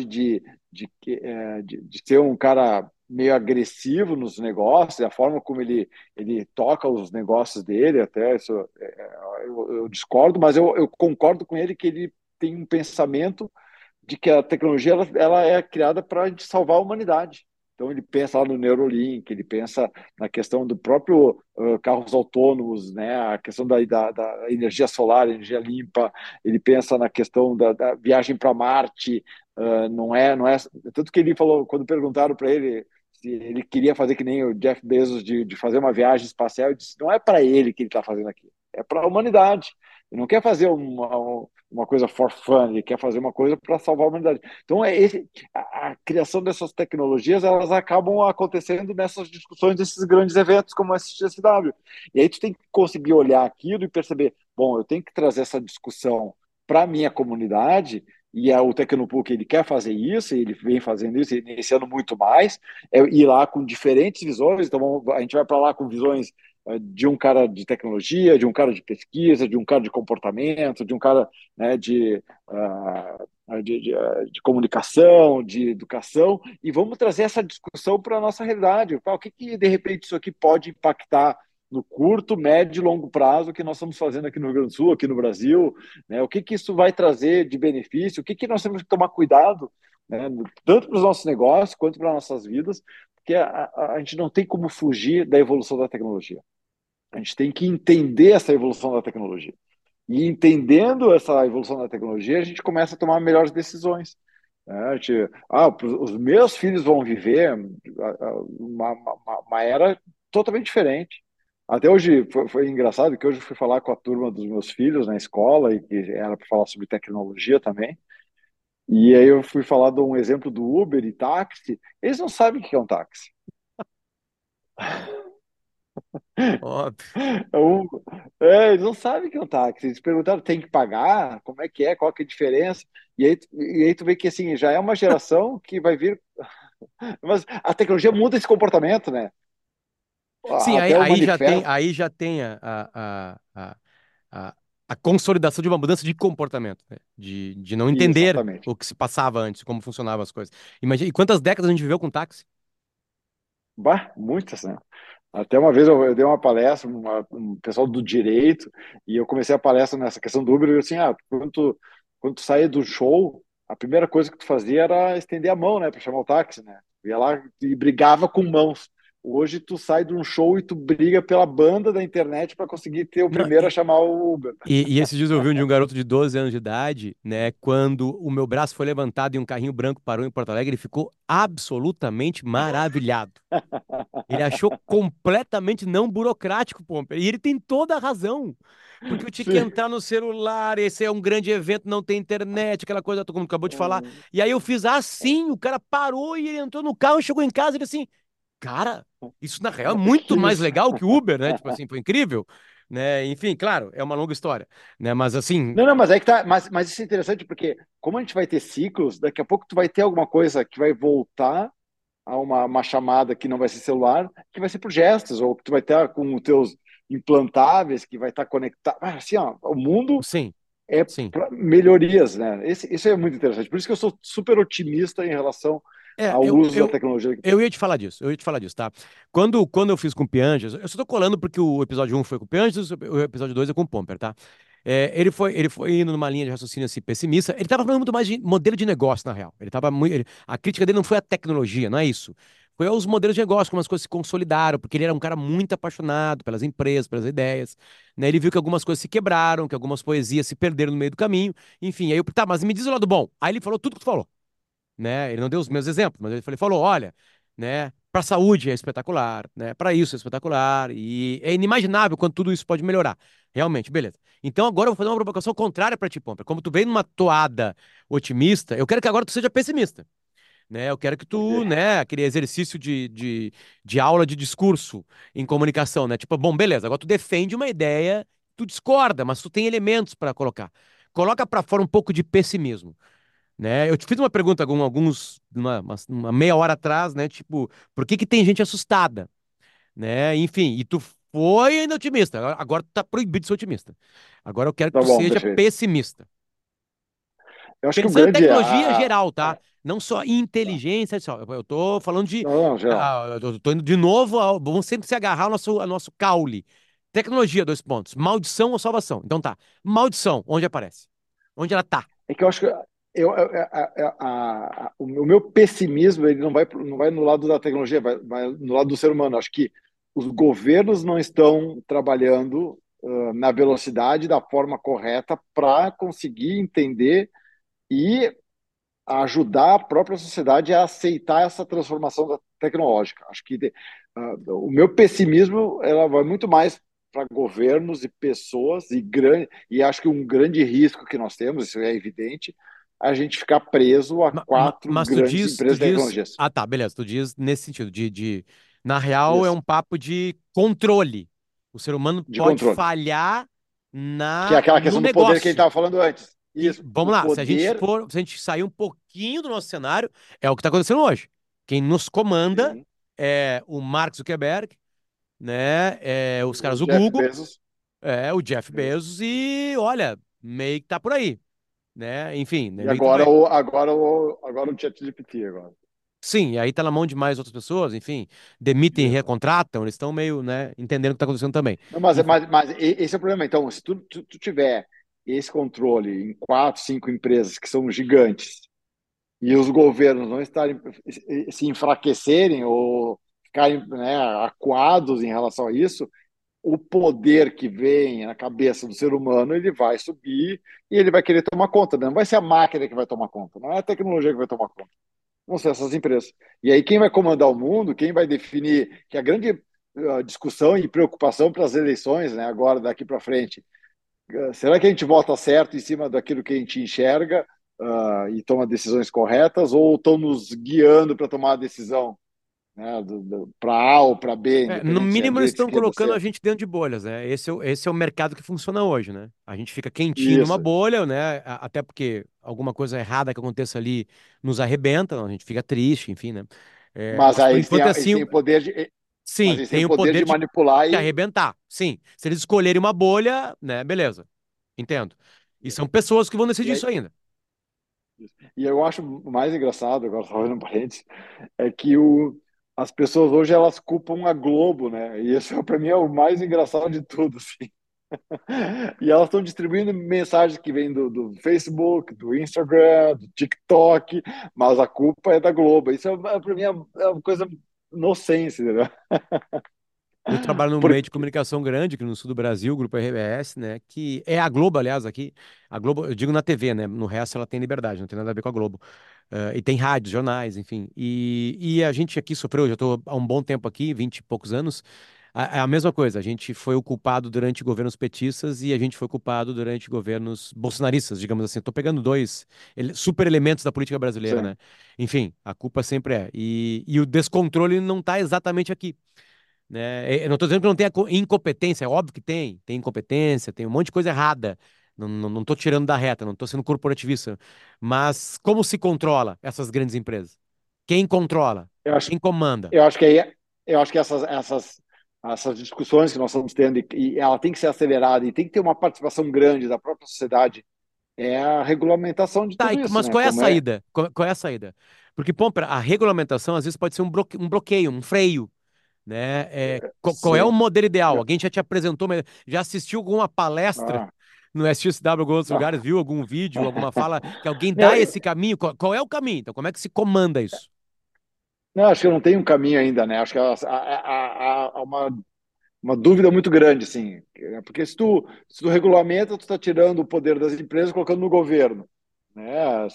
de ser um cara meio agressivo nos negócios, a forma como ele toca os negócios dele, até isso eu discordo, mas eu concordo com ele que ele tem um pensamento de que a tecnologia ela é criada para salvar a humanidade. Então ele pensa lá no Neurolink, ele pensa na questão do próprio carros autônomos, né, a questão da energia solar, energia limpa, ele pensa na questão da viagem para Marte, não é tanto que ele falou quando perguntaram para ele se ele queria fazer que nem o Jeff Bezos de fazer uma viagem espacial, ele disse, não é para ele que ele está fazendo aqui, é para a humanidade. Ele não quer fazer uma coisa for fun, ele quer fazer uma coisa para salvar a humanidade. Então, a criação dessas tecnologias, elas acabam acontecendo nessas discussões desses grandes eventos como a SXSW. E aí tu tem que conseguir olhar aquilo e perceber, bom, eu tenho que trazer essa discussão para a minha comunidade, e o Tecnopuc ele quer fazer isso, e ele vem fazendo isso, iniciando muito mais, ir lá com diferentes visões, então a gente vai para lá com visões de um cara de tecnologia, de um cara de pesquisa, de um cara de comportamento, de um cara, né, de comunicação, de educação, e vamos trazer essa discussão para a nossa realidade. O que, de repente, isso aqui pode impactar no curto, médio e longo prazo que nós estamos fazendo aqui no Rio Grande do Sul, aqui no Brasil, né? O que isso vai trazer de benefício, o que nós temos que tomar cuidado, né? Tanto para os nossos negócios quanto para as nossas vidas, porque a gente não tem como fugir da evolução da tecnologia. A gente tem que entender essa evolução da tecnologia. E entendendo essa evolução da tecnologia, a gente começa a tomar melhores decisões. Né? Os meus filhos vão viver uma era totalmente diferente. Até hoje foi engraçado que hoje eu fui falar com a turma dos meus filhos na escola, e que era para falar sobre tecnologia também. E aí eu fui falar de um exemplo do Uber e táxi. Eles não sabem o que é um táxi. Óbvio. É eles não sabem que é um táxi. Eles perguntaram, tem que pagar? Como é que é? Qual que é a diferença? E aí tu vê que assim, já é uma geração que vai vir. Mas a tecnologia muda esse comportamento, né? Sim, Até o manifesto. aí já tem a a consolidação de uma mudança de comportamento, né? De não entender Exatamente. o que se passava antes, como funcionavam as coisas. Imagina, e quantas décadas a gente viveu com táxi? Bah, muitas, né? Até uma vez eu dei uma palestra, um pessoal do direito, e eu comecei a palestra nessa questão do Uber, e eu assim, quando tu saía do show, a primeira coisa que tu fazia era estender a mão, né, para chamar o táxi, né? Tu ia lá e brigava com mãos. Hoje tu sai de um show e tu briga pela banda da internet para conseguir ter o Não, primeiro a chamar o Uber. e esses dias eu ouvi um de um garoto de 12 anos de idade, né? Quando o meu braço foi levantado e um carrinho branco parou em Porto Alegre, ele ficou absolutamente maravilhado. Ele achou completamente não burocrático, Pomper. E ele tem toda a razão. Porque eu tinha que Sim. entrar no celular, esse é um grande evento, não tem internet, aquela coisa, todo mundo acabou de falar. E aí eu fiz assim, o cara parou e ele entrou no carro, chegou em casa e ele assim, cara, isso na real é Que muito mais isso? legal que o Uber, né? Tipo assim, foi incrível, né? Enfim, claro, é uma longa história, né? Mas assim, Não, não, mas aí que tá. Mas isso é interessante porque, como a gente vai ter ciclos, daqui a pouco tu vai ter alguma coisa que vai voltar a uma chamada que não vai ser celular, que vai ser por gestos, ou que tu vai ter com os teus implantáveis, que vai estar conectado. Ah, assim, ó, o mundo sim, é sim. para melhorias, né? Isso é muito interessante. Por isso que eu sou super otimista em relação É, ao uso da tecnologia daqui a eu pouco. ia te falar disso, eu ia te falar disso, tá? Quando eu fiz com o Pianges, eu só tô colando porque o episódio um foi com o Pianges, o episódio 2 é com o Pomper, tá? É, ele foi indo numa linha de raciocínio assim, pessimista. Ele tava falando muito mais de modelo de negócio, na real. Ele tava muito, a crítica dele não foi a tecnologia, não é isso. Foi aos modelos de negócio, como as coisas se consolidaram, porque ele era um cara muito apaixonado pelas empresas, pelas ideias, né? Ele viu que algumas coisas se quebraram, que algumas poesias se perderam no meio do caminho, enfim. Aí eu, tá, mas me diz o lado bom. Aí ele falou tudo que tu falou, né? Ele não deu os meus exemplos, mas ele falou, olha, né? Para a saúde é espetacular, né? Para isso é espetacular e é inimaginável quanto tudo isso pode melhorar. Realmente, beleza. Então agora eu vou fazer uma provocação contrária para ti, Pomper. Como tu veio numa toada otimista, eu quero que agora tu seja pessimista, né? Eu quero que Ok. tu, né? Aquele exercício de aula de discurso em comunicação, né? Tipo, bom, beleza. Agora tu defende uma ideia, tu discorda, mas tu tem elementos para colocar. Coloca para fora um pouco de pessimismo, né? Eu te fiz uma pergunta uma meia hora atrás, né? Tipo, por que que tem gente assustada, né? Enfim, e tu foi ainda otimista. Agora tu tá proibido de ser otimista. Agora eu quero que Tá tu bom, seja perfeito. pessimista. Eu acho que o Pensando em grande. tecnologia geral, tá? Não só Tá. inteligência artificial. Eu tô falando de. Não, não, geral. Eu tô indo de novo. Vamos sempre se agarrar ao nosso caule. Tecnologia, dois pontos. Maldição ou salvação? Então tá. Maldição, onde aparece? Onde ela tá? É que eu acho que o meu pessimismo ele não vai no lado da tecnologia, vai no lado do ser humano. Acho que os governos não estão trabalhando na velocidade da forma correta para conseguir entender e ajudar a própria sociedade a aceitar essa transformação tecnológica. Acho que o meu pessimismo ela vai muito mais para governos e pessoas e acho que um grande risco que nós temos, isso é evidente, é a gente ficar preso a quatro Mas tu grandes diz, empresas de tecnologias ah, tá, beleza, tu diz nesse sentido, na real é isso, um papo de controle. O ser humano de pode controle, falhar que é aquela no questão do poder que a gente negócio. estava falando antes. Que, Isso, o vamos lá, poder, se a gente sair um pouquinho do nosso cenário, é o que está acontecendo hoje. Quem nos comanda sim, é o Mark Zuckerberg, né? É os o caras do Jeff Google, Bezos, é o Jeff isso. Bezos e, olha, meio que tá por aí, né? Enfim, né, E meio que tá por aí. agora o ChatGPT agora. Sim, e aí tá na mão de mais outras pessoas, enfim, demitem, Isso. recontratam, eles estão meio, né, entendendo o que tá acontecendo também. Não, Enfim, esse é o problema. Então, se tu tiver esse controle em quatro, cinco empresas que são gigantes e os governos não estarem se enfraquecerem ou ficarem, né, acuados em relação a isso, o poder que vem na cabeça do ser humano ele vai subir e ele vai querer tomar conta. Né? Não vai ser a máquina que vai tomar conta, não é a tecnologia que vai tomar conta. Vão ser essas empresas. E aí, quem vai comandar o mundo, quem vai definir, que a grande discussão e preocupação para as eleições, né, agora, daqui para frente, será que a gente vota certo em cima daquilo que a gente enxerga e toma decisões corretas, ou estão nos guiando para tomar a decisão, né, para A ou para B, no independente se é mínimo eles direita, estão esquerda, colocando a centro? gente dentro de bolhas, né? Esse é o mercado que funciona hoje, né? A gente fica quentinho numa Isso. bolha, né? Até porque alguma coisa errada que aconteça ali nos arrebenta, a gente fica triste, enfim, né? Mas Mas aí por enquanto é assim, mas sim, eles têm tem o o poder poder de de manipular e arrebentar, sim. Se eles escolherem uma bolha, né? Beleza. Entendo. E são pessoas que vão decidir E isso aí, ainda. e eu acho mais engraçado, agora só fazendo um parênteses, é que as pessoas hoje elas culpam a Globo, né? E isso para mim é o mais engraçado de tudo, assim. E elas estão distribuindo mensagens que vêm do Facebook, do Instagram, do TikTok, mas a culpa é da Globo. Isso para mim é uma coisa nonsense, né? Eu trabalho num meio de Porque, comunicação grande aqui no sul do Brasil, o Grupo RBS, né? Que é a Globo, aliás, aqui. A Globo, eu digo na TV, né? No resto ela tem liberdade, não tem nada a ver com a Globo. E tem rádios, jornais, enfim. E a gente aqui sofreu, já estou há um bom tempo aqui, 20 e poucos anos. É a mesma coisa, a gente foi o culpado durante governos petistas e a gente foi culpado durante governos bolsonaristas, digamos assim. Estou pegando dois super elementos da política brasileira, né? sim, Enfim, a culpa sempre é. E o descontrole não está exatamente aqui, né? Eu não estou dizendo que não tenha incompetência, é óbvio que tem incompetência, tem um monte de coisa errada. Não estou tirando da reta, não estou sendo corporativista. Mas como se controla essas grandes empresas? Quem controla? eu acho, Quem comanda? eu acho que aí, eu acho que essas discussões que nós estamos tendo, e ela tem que ser acelerada e tem que ter uma participação grande da própria sociedade, é a regulamentação de Tá, tudo isso, mas né? qual é a Como é, saída? Qual é a saída? Porque, bom, a regulamentação às vezes pode ser um bloqueio, um freio, né? Qual é o sim, modelo ideal? Alguém já te apresentou, já assistiu alguma palestra ah, no SXW, alguns outros lugares, ah. viu algum vídeo, alguma fala que alguém Não, dá esse caminho? Qual é o caminho? Então, como é que se comanda isso? não, acho que eu não tenho um caminho ainda, né? Acho que há uma dúvida muito grande, assim, porque se tu regulamenta, tu está tirando o poder das empresas, e colocando no governo, né?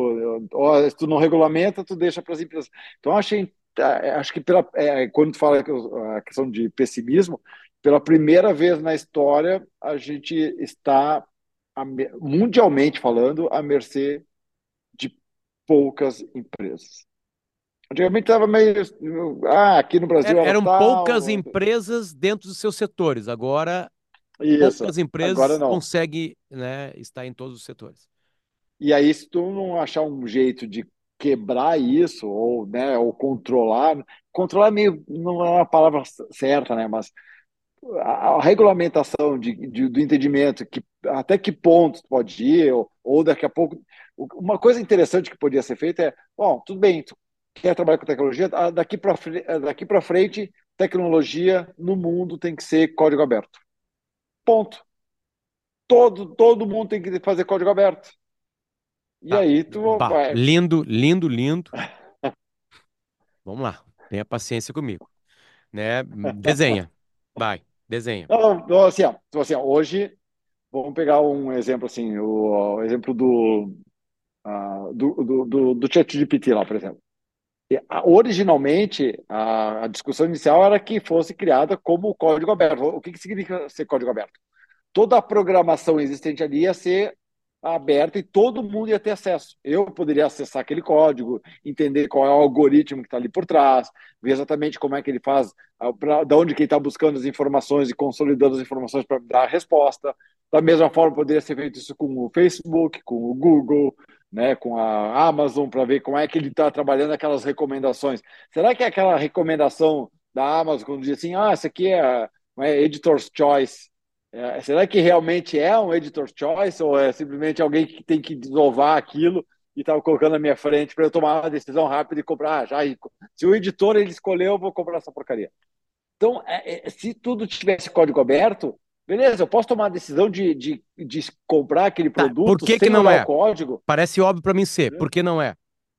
Se tu não regulamenta, tu deixa para as empresas. Então, acho que quando tu fala a questão de pessimismo, pela primeira vez na história, a gente está, mundialmente falando, à mercê de poucas empresas. Antigamente estava meio. Aqui no Brasil era Eram poucas tal. empresas dentro dos seus setores. Agora, Isso. poucas Agora empresas não. conseguem, né, estar em todos os setores. E aí, se tu não achar um jeito de quebrar isso, ou, né, ou controlar meio, não é uma palavra certa, né? Mas a regulamentação do entendimento, que até que ponto tu pode ir, ou daqui a pouco. Uma coisa interessante que podia ser feita é: bom, tudo bem, tu quer trabalhar com tecnologia, daqui para frente, tecnologia no mundo tem que ser código aberto. Ponto. Todo mundo tem que fazer código aberto. E Tá. aí tu Bah, vai. lindo, lindo, lindo. Vamos lá. Tenha paciência comigo, né? Desenha. Vai, desenha. Não, não, assim, ó, então, assim, ó, hoje, vamos pegar um exemplo assim, o exemplo do ChatGPT lá, por exemplo. Originalmente, a discussão inicial era que fosse criada como código aberto. O que significa ser código aberto? Toda a programação existente ali ia ser aberta e todo mundo ia ter acesso. Eu poderia acessar aquele código, entender qual é o algoritmo que está ali por trás, ver exatamente como é que ele faz, da onde que ele está buscando as informações e consolidando as informações para dar a resposta. Da mesma forma, poderia ser feito isso com o Facebook, com o Google, né, com a Amazon, para ver como é que ele está trabalhando aquelas recomendações. Será que é aquela recomendação da Amazon, quando diz assim, essa aqui é Editor's Choice, será que realmente é um editor choice ou é simplesmente alguém que tem que desovar aquilo e está colocando na minha frente para eu tomar uma decisão rápida e comprar? Se o editor ele escolheu, eu vou comprar essa porcaria. Então, se tudo tivesse código aberto, beleza, eu posso tomar a decisão de comprar aquele Tá, por produto que que sem não olhar o é? código, Parece óbvio pra mim ser. entendeu? Por que não é?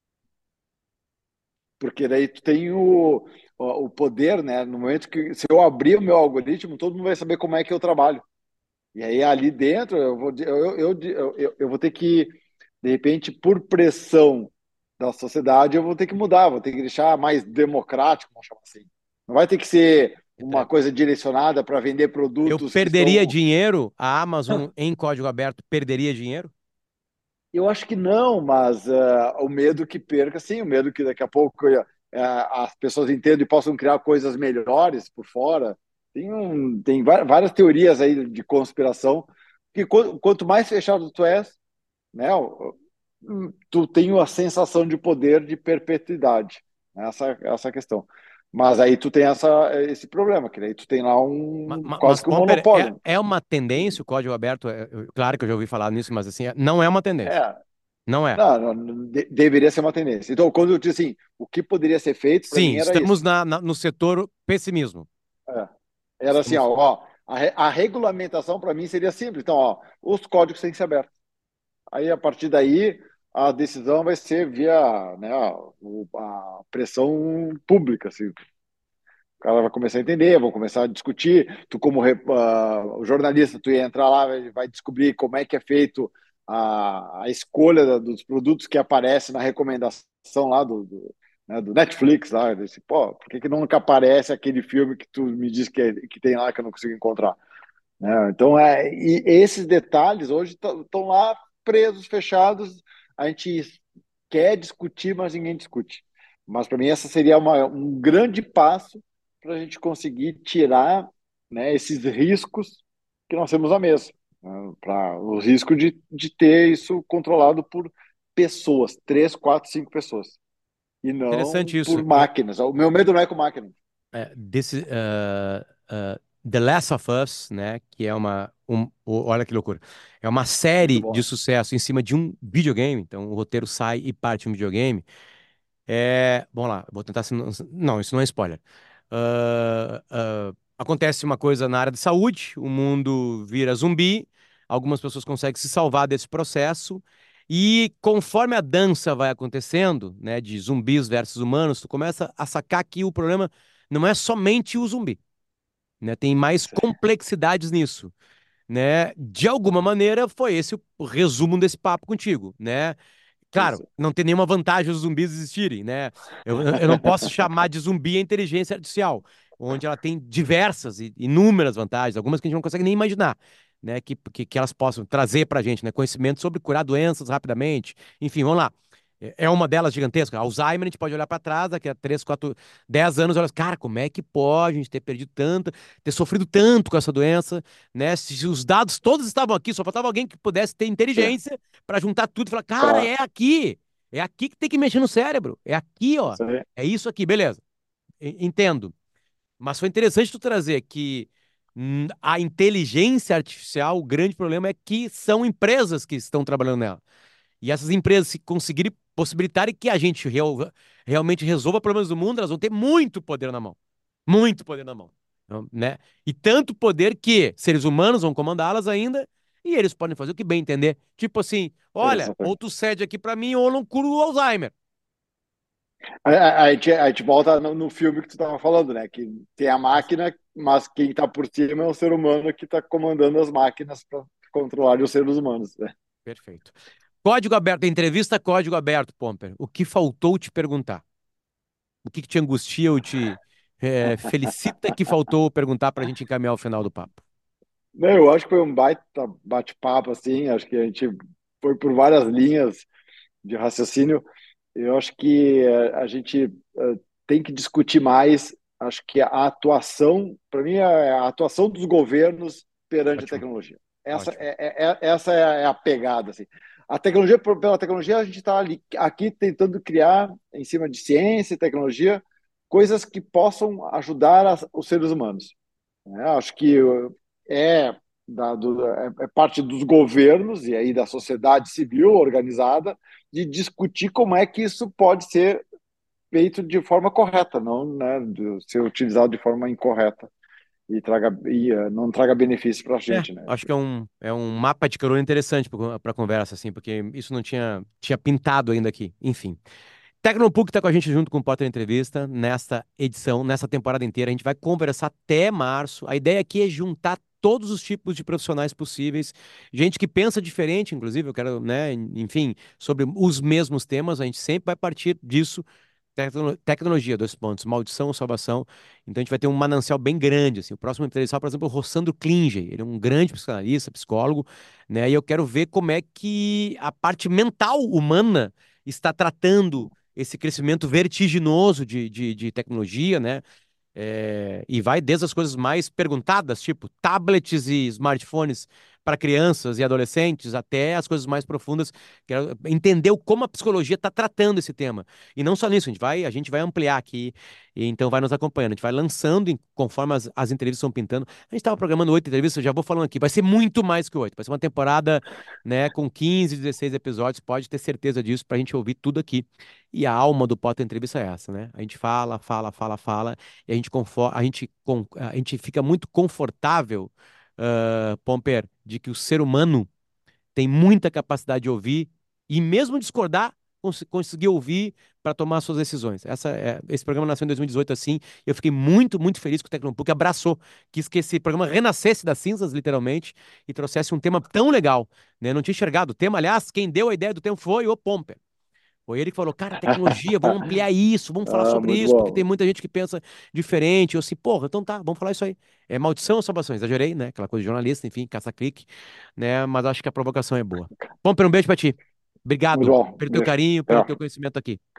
Porque daí tu tem o poder, né? No momento que se eu abrir o meu algoritmo, todo mundo vai saber como é que eu trabalho. E aí ali dentro eu vou ter que, de repente, por pressão da sociedade, eu vou ter que mudar, vou ter que deixar mais democrático, vamos chamar assim. Não vai ter que ser uma coisa direcionada para vender Eu produtos que perderia são. dinheiro? A Amazon em código aberto perderia dinheiro? Eu acho que não, mas o medo que perca, sim, o medo que daqui a pouco as pessoas entendam e possam criar coisas melhores por fora. Tem várias teorias aí de conspiração, que quanto mais fechado tu és, né? Tu tem a sensação de poder de perpetuidade. Essa é a questão. Mas aí tu tem esse problema, que daí tu tem lá Mas, quase que um Pomper, monopólio. é uma tendência o código aberto? Claro que eu já ouvi falar nisso, mas assim, não é uma tendência. É, Não é. deveria ser uma tendência. Então, quando eu disse assim, o que poderia ser feito, para Sim, mim era estamos isso. no setor pessimismo. É. Era assim, Estamos. a regulamentação para mim seria simples. Então, ó, os códigos têm que ser abertos. Aí, a partir daí, a decisão vai ser via, né, a pressão pública. Assim. O cara vai começar a entender, vão começar a discutir. Tu, como o jornalista, tu ia entrar lá, vai descobrir como é que é feito a escolha dos produtos que aparece na recomendação lá né, do Netflix. Lá. Desse, pô, por que nunca aparece aquele filme que tu me diz que tem lá que eu não consigo encontrar? Né? Então, e esses detalhes hoje estão lá presos, fechados. A gente quer discutir, mas ninguém discute. Mas para mim essa seria um grande passo para a gente conseguir tirar, né, esses riscos que nós temos à mesa, né, para o risco de ter isso controlado por pessoas, três, quatro, cinco pessoas, e Interessante não isso. por máquinas. O meu medo não é com máquinas. The Last of Us, né? Que é olha que loucura. É uma Muito série de bom. sucesso em cima de um videogame. Então, o roteiro sai e parte de um videogame. Bom lá, vou tentar. Não, isso não é spoiler. Acontece uma coisa na área de saúde, o mundo vira zumbi, algumas pessoas conseguem se salvar desse processo, e conforme a dança vai acontecendo, né, de zumbis versus humanos, tu começa a sacar que o problema não é somente o zumbi, né? Tem mais complexidades nisso, né? De alguma maneira, foi esse o resumo desse papo contigo, né? Claro, Isso. não tem nenhuma vantagem os zumbis existirem, né? Eu não posso chamar de zumbi a inteligência artificial, onde ela tem diversas e inúmeras vantagens, algumas que a gente não consegue nem imaginar, né? Que elas possam trazer pra gente, né? Conhecimento sobre curar doenças rapidamente. Enfim, vamos lá. É uma delas gigantesca. Alzheimer, a gente pode olhar para trás, daqui a 3, 4, 10 anos, olha, cara, como é que pode a gente ter perdido tanto, ter sofrido tanto com essa doença, né? Se os dados todos estavam aqui, só faltava alguém que pudesse ter É, inteligência para juntar tudo e falar, cara, pra, é aqui. É aqui que tem que mexer no cérebro. É aqui, ó. isso aí. É isso aqui, beleza. Entendo. Mas foi interessante tu trazer que a inteligência artificial, o grande problema é que são empresas que estão trabalhando nela. E essas empresas, se conseguirem possibilitarem que a gente realmente resolva problemas do mundo, elas vão ter muito poder na mão. Muito poder na mão. Então, né? E tanto poder que seres humanos vão comandá-las ainda e eles podem fazer o que bem entender. Tipo assim, olha, ou Exatamente. tu cede aqui pra mim ou eu não curo o Alzheimer. A gente volta no filme que tu estava falando, né? Que tem a máquina, mas quem está por cima é o ser humano que está comandando as máquinas para controlar os seres humanos. Né? Perfeito. Código aberto, entrevista código aberto, Pomper. O que faltou te perguntar? O que te angustia ou te felicita que faltou perguntar para a gente encaminhar o final do papo? Não, eu acho que foi um baita bate-papo, assim. Acho que a gente foi por várias linhas de raciocínio. Eu acho que a gente tem que discutir mais. Acho que a atuação, para mim, é a atuação dos governos perante a Ótimo, tecnologia. Essa ótimo. essa é a pegada, assim. A tecnologia, pela tecnologia, a gente está aqui tentando criar, em cima de ciência e tecnologia, coisas que possam ajudar os seres humanos. Né? Acho que é, é parte dos governos e aí da sociedade civil organizada de discutir como é que isso pode ser feito de forma correta, não, né, de ser utilizado de forma incorreta não traga benefício para a gente, né? Acho que é um mapa de carona interessante para conversa, assim, porque isso não tinha pintado ainda aqui. Enfim. Tecnopuc está com a gente junto com o Potter Entrevista nesta edição, nessa temporada inteira. A gente vai conversar até março. A ideia aqui é juntar todos os tipos de profissionais possíveis, gente que pensa diferente, inclusive, eu quero, né, enfim, sobre os mesmos temas. A gente sempre vai partir disso. Tecnologia, dois pontos, maldição ou salvação. Então a gente vai ter um manancial bem grande, assim. O próximo entrevistado, por exemplo, é o Rossandro Klinger. Ele é um grande psicanalista, psicólogo, né? E eu quero ver como é que a parte mental humana está tratando esse crescimento vertiginoso de tecnologia, né? E vai desde as coisas mais perguntadas, tipo tablets e smartphones para crianças e adolescentes até as coisas mais profundas, que é entender como a psicologia está tratando esse tema. E não só nisso, a gente vai ampliar aqui, e então vai nos acompanhando, a gente vai lançando conforme as entrevistas estão pintando. A gente estava programando 8 entrevistas, eu já vou falando aqui, vai ser muito mais que 8, vai ser uma temporada, né, com 15, 16 episódios, pode ter certeza disso, para a gente ouvir tudo aqui. E a alma do Potter Entrevista é essa, né? A gente fala, fala, fala, fala, e a gente fica muito confortável, Pomper, de que o ser humano tem muita capacidade de ouvir e mesmo discordar, conseguir ouvir para tomar suas decisões. Esse programa nasceu em 2018 assim, e eu fiquei muito, muito feliz que o Tecnopuc abraçou, quis que esse programa renascesse das cinzas, literalmente, e trouxesse um tema tão legal, né? Não tinha enxergado o tema, aliás, quem deu a ideia do tema foi o Pomper. Foi ele que falou, cara, tecnologia, vamos ampliar isso, vamos falar Ah, sobre muito isso, porque tem bom. muita gente que pensa diferente. Eu assim, porra, então tá, vamos falar isso aí. É maldição ou salvação? Exagerei, né? Aquela coisa de jornalista, enfim, caça-clique, né? Mas acho que a provocação é boa. Pomper, um beijo pra ti. Muito Obrigado bom. pelo teu carinho, pelo teu É. conhecimento aqui.